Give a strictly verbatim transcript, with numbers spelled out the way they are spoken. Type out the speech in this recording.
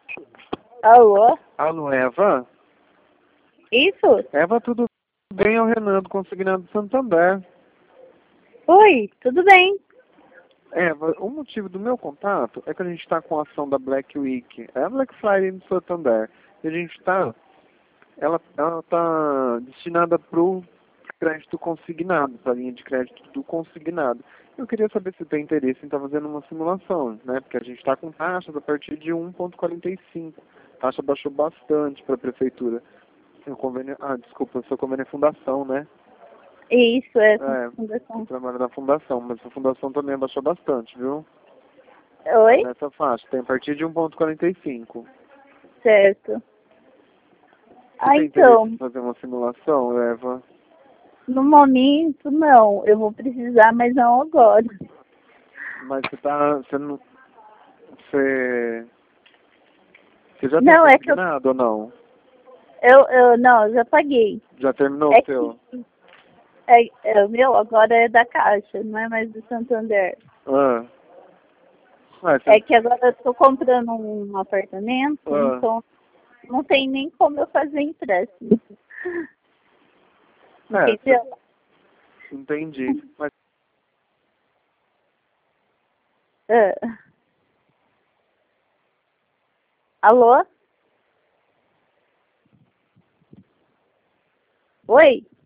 Alô? Alô, Eva? Isso? Eva, tudo bem? É o Renan do Consignado do Santander. Oi, tudo bem? Eva, o motivo do meu contato é que a gente está com a ação da Black Week. É a Black Friday do Santander. E a gente está... Ela está destinada para o crédito consignado, para a linha de crédito do consignado. Eu queria saber se tem interesse em estar fazendo uma simulação, né? Porque a gente está com taxas a partir de um vírgula quarenta e cinco. A taxa baixou bastante para a prefeitura. Seu convênio... Ah, desculpa, seu convênio é fundação, né? Isso, é É, fundação. eu trabalho na fundação, mas a fundação também abaixou bastante, viu? Tá Oi? nessa faixa, tem a partir de um vírgula quarenta e cinco. Certo. Você Ah, tem interesse em então, fazer uma simulação, Eva? no momento não. Eu vou precisar, mas não agora. Mas você tá... Você não... Você... Você já tem Não, é que eu, consignado ou não? eu, eu não, eu já paguei. Já terminou É o seu? que é, é, o meu agora é da Caixa, não é mais do Santander. Ah. Ah, você... É que agora eu tô comprando um apartamento, Ah. então não tem nem como eu fazer empréstimo. É, Entendeu? você... Entendi. Mas... Ah. Alô? Oi?